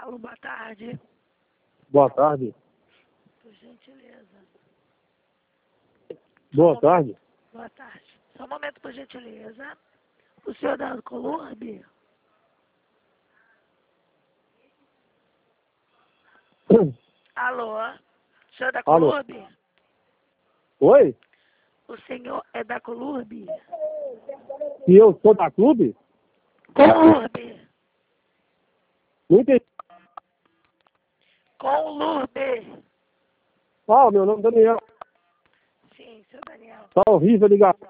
Alô, boa tarde. Boa tarde. Por gentileza. Boa tarde. Boa tarde. Só um momento, por gentileza. O senhor da Colurbe? Alô? O senhor da Alô. Colurbe? Oi? O senhor é da Colurbe? E eu sou da clube? Colurbe. Não entendi. Colurbe. Ah, meu nome é Daniel. Sim, seu Daniel. Tá horrível a ligação.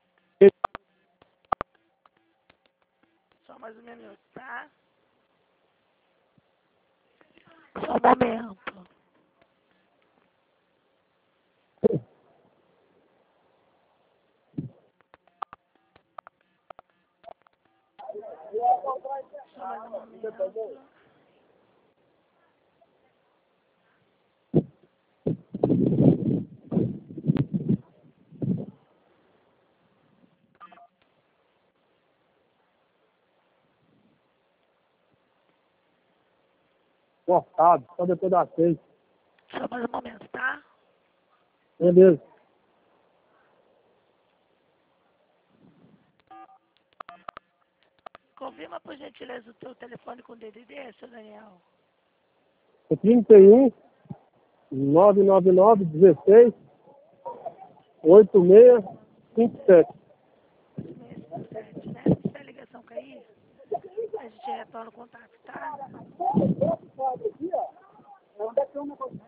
Só mais um minuto, tá? Só um momento. Só mais um momento. Cortado, só depois das 6. Só mais um momento, tá? Beleza. Confirma, por gentileza, o seu telefone com DDD, seu Daniel. É 31 999 16 8657. 657, né? Se a ligação cair, a gente retorna o contato, tá?